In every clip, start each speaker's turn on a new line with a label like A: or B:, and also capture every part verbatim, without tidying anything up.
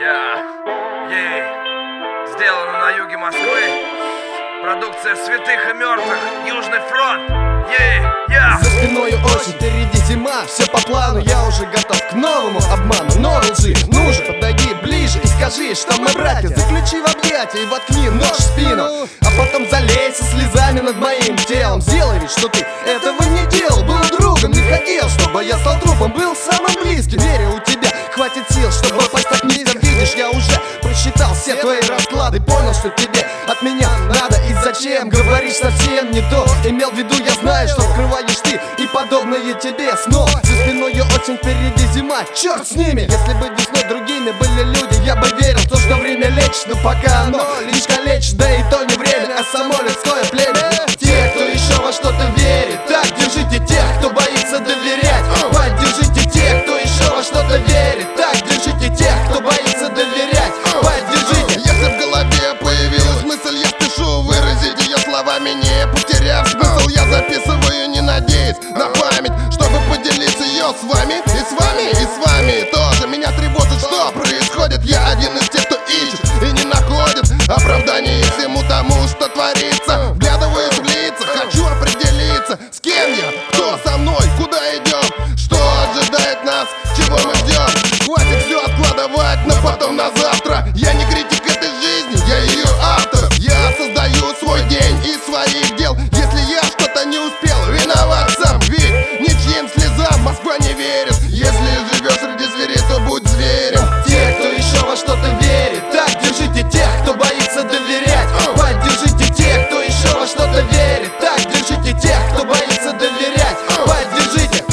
A: Я, ей, сделано на юге Москвы. Продукция святых и мертвых. Южный фронт. Ей, я.
B: За спиной очень, впереди зима. Все по плану, я уже готов к новому обману. Новой лжи, ну же, подойди ближе и скажи, что мы братья. Заключи в объятия и воткни нож в спину. А потом залей со слезами над моим телом. Сделай вид, что ты этого не делал. Был другом, не хотел, чтобы я стал трупом. Был самым близким, верю, у тебя хватит сил, чтобы пасть так низко. Видишь, я уже просчитал все твои расклады. Понял, что тебе от меня надо и зачем. Говоришь совсем не то. Имел в виду, я знаю, что скрываешь ты и подобные тебе снова. За спиной очень, впереди зима, черт с ними. Если бы весной другими были люди, я бы верил в то, что время лечит. Но пока оно лишь калечит, да и то не время, а само людское племя. Те, кто еще во что-то верит, так держите тех, кто боится доверять. Поддержите тех, кто еще во что-то верит, так держите тех, кто боится доверять. Поддержите.
C: Если в голове появилась мысль, я спешу выразить ее словами, не потеряв смысл. Я записываю, не надеясь на память, чтобы поделиться ее с вами. И с вами, и с вами тоже. Меня тревожит, что происходит. Я один из тех, кто ищет и не находит оправданий всему тому, что творится. Вглядываюсь в лица, хочу определиться, с кем я, кто со мной, куда идем, что ожидает нас, чего мы ждем. Хватит все откладывать на потом, на завтра. Я не критик этой жизни, я ее автор. Я создаю свой день из своих дел. Если я что-то не успел, виноват сам. Ведь ничьим слезам Москва не верит. Если живешь среди зверей, то будь зверем.
B: Те, кто еще во что-то верит, так держите тех, кто боится доверять. Поддержите тех, кто еще во что-то верит, так держите тех, кто боится доверять. Поддержите.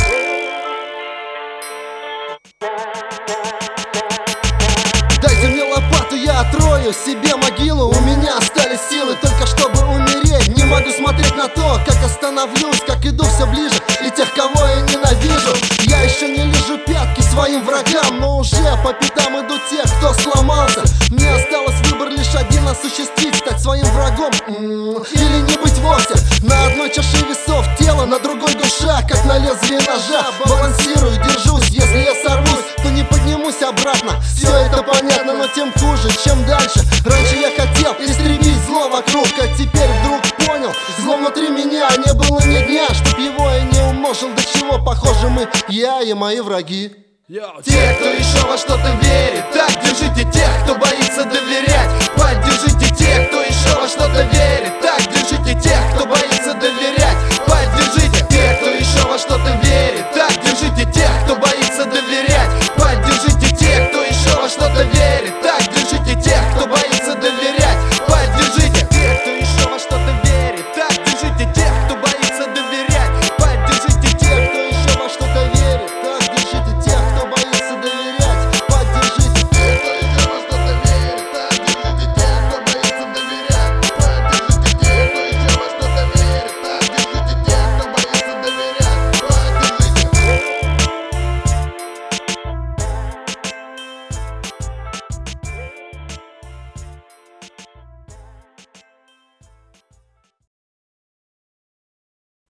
B: Дайте мне лопату, я отрою себе могилу. У меня остались силы только чтобы умереть. Не могу смотреть на то, как остановлюсь, как иду все ближе и тех, кого я ненавижу. Я еще не лижу пятки своим врагам, но уже по пятам иду тех, кто сломался. Мне осталось выбор лишь один: осуществить, стать своим врагом или не быть вовсе. На одной чаше весов тело, на другой душа, как на лезвие ножа. Балансирую, держусь, если я сорвусь, то не поднимусь обратно. Все это понятно, но тем хуже, чем дальше. Раньше я хотел истребить зло вокруг, а теперь вдруг понял: зло внутри меня, не было ни дня, чтоб его я не умножил. До чего похожи мы, я и мои враги. Те, кто еще во что-то верит, так держите тех, кто боится доверять. Поддержите тех, кто еще во что-то верит, так держите тех,